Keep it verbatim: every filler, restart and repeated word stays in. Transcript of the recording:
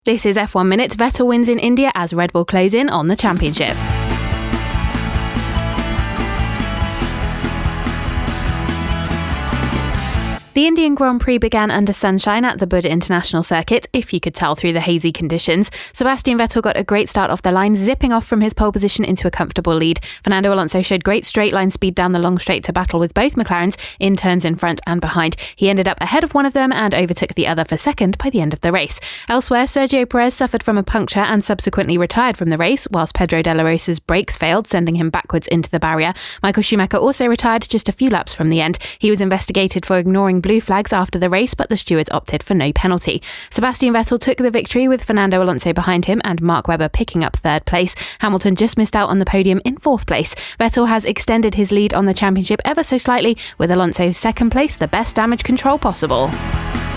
This is F one Minute. Vettel wins in India as Red Bull close in on the championship. The Indian Grand Prix began under sunshine at the Buddha International Circuit, if you could tell through the hazy conditions. Sebastian Vettel got a great start off the line, zipping off from his pole position into a comfortable lead. Fernando Alonso showed great straight-line speed down the long straight to battle with both McLarens in turns in front and behind. He ended up ahead of one of them and overtook the other for second by the end of the race. Elsewhere, Sergio Perez suffered from a puncture and subsequently retired from the race, whilst Pedro de la Rosa's brakes failed, sending him backwards into the barrier. Michael Schumacher also retired just a few laps from the end. He was investigated for ignoring blue flags after the race, but the stewards opted for no penalty. Sebastian Vettel took the victory with Fernando Alonso behind him and Mark Webber picking up third place. Hamilton just missed out on the podium in fourth place. Vettel has extended his lead on the championship ever so slightly, with Alonso's second place the best damage control possible.